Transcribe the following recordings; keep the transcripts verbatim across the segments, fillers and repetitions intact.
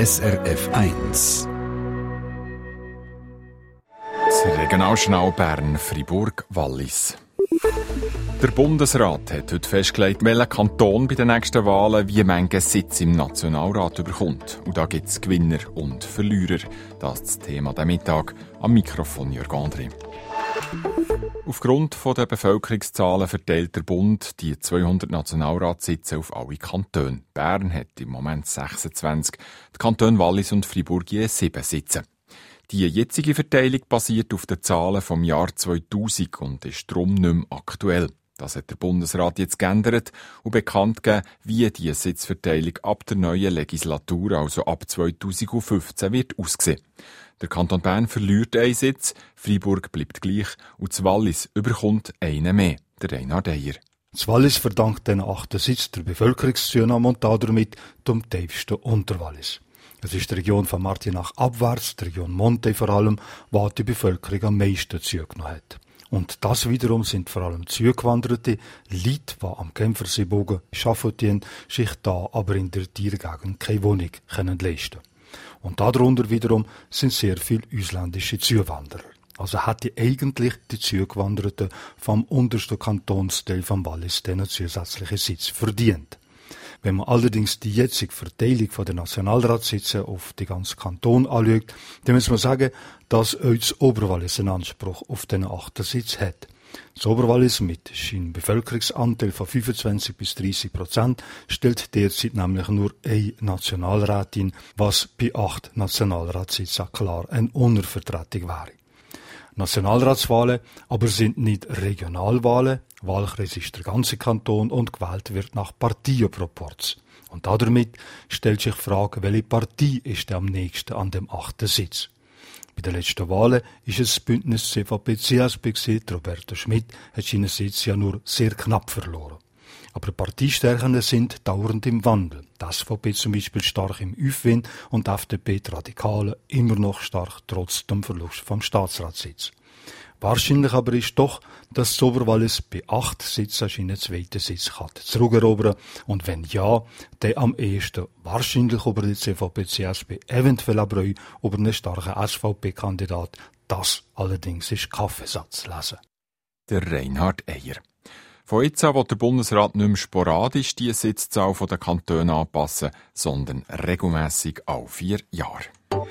S R F eins. Das Regionaljournal Bern, Fribourg, Wallis. Der Bundesrat hat heute festgelegt, welcher Kanton bei den nächsten Wahlen wie manchen Sitz im Nationalrat überkommt. Und da gibt es Gewinner und Verlierer. Das ist das Thema der Mittag. Am Mikrofon Jörg André. Aufgrund der Bevölkerungszahlen verteilt der Bund die zweihundert Nationalratssitze auf alle Kantone. Bern hat im Moment sechsundzwanzig, die Kantone Wallis und Fribourg je sieben Sitze. Die jetzige Verteilung basiert auf den Zahlen vom Jahr zweitausend und ist darum nicht mehr aktuell. Das hat der Bundesrat jetzt geändert und bekannt gegeben, wie die Sitzverteilung ab der neuen Legislatur, also ab zweitausendfünfzehn, wird aussehen. Der Kanton Bern verliert einen Sitz, Freiburg bleibt gleich und das Wallis überkommt einen mehr, der Reinhard Eyer. Das Wallis verdankt den achten Sitz der Bevölkerungszunahme und damit dem tiefsten Unterwallis. Es ist die Region von Martinach abwärts, die Region Monte vor allem, wo die Bevölkerung am meisten zugenommen hat. Und das wiederum sind vor allem zugewanderte Leute, die am Kämpferseebogen arbeiten, sich da aber in der Tiergegend keine Wohnung können leisten. Und darunter wiederum sind sehr viele ausländische Zuwanderer. Also hätte eigentlich die Zugewanderten vom untersten Kantonsteil vom Wallis einen zusätzlichen Sitz verdient. Wenn man allerdings die jetzige Verteilung der Nationalratssitze auf die ganze Kanton anschaut, dann muss man sagen, dass auch das Oberwallis einen Anspruch auf den achten Sitz hat. Das Oberwallis mit seinem Bevölkerungsanteil von fünfundzwanzig bis dreißig Prozent stellt derzeit nämlich nur eine Nationalrätin, was bei acht Nationalratssitzen klar eine Untervertretung wäre. Nationalratswahlen aber sind nicht Regionalwahlen. Wahlkreis ist der ganze Kanton und gewählt wird nach Parteienproporz. Und damit stellt sich die Frage, welche Partei ist am nächsten an dem achten Sitz. Bei den letzten Wahlen ist es das Bündnis C V P C S P gewesen. Roberto Schmidt hat seinen Sitz ja nur sehr knapp verloren. Aber Parteistärken sind dauernd im Wandel. Die S V P zum Beispiel stark im Aufwind und die F D P, die Radikalen, immer noch stark trotz dem Verlust vom Staatsratssitz. Wahrscheinlich aber ist doch, dass das Oberwallis bei acht Sitzen seinen zweiten Sitz kann zurückerobern und wenn ja, dann am ehesten wahrscheinlich über die C V P C S P, eventuell aber auch über einen starken S V P-Kandidat. Das allerdings ist Kaffeesatz lesen. Der Reinhard Eyer. Von jetzt an will der Bundesrat nicht mehr sporadisch die Sitzzahl der Kantone anpassen, sondern regelmässig alle vier Jahre.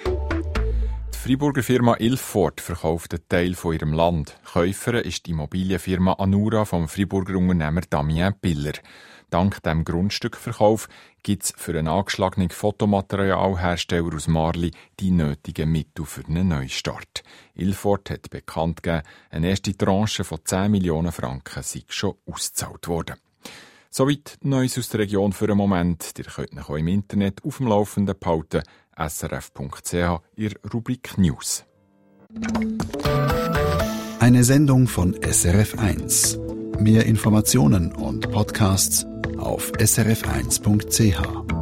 Die Freiburger Firma Ilford verkauft einen Teil von ihrem Land. Käufer ist die Immobilienfirma Anura vom Freiburger Unternehmer Damien Piller. Dank dem Grundstückverkauf gibt es für einen angeschlagenen Fotomaterialhersteller aus Marli die nötigen Mittel für einen Neustart. Ilford hat bekannt gegeben, eine erste Tranche von zehn Millionen Franken sei schon ausgezahlt worden. Soweit Neues aus der Region für einen Moment. Ihr könnt euch auch im Internet auf dem Laufenden behalten. S R F Punkt C H, ihr Rubrik News. Eine Sendung von S R F eins. Mehr Informationen und Podcasts auf S R F eins Punkt C H.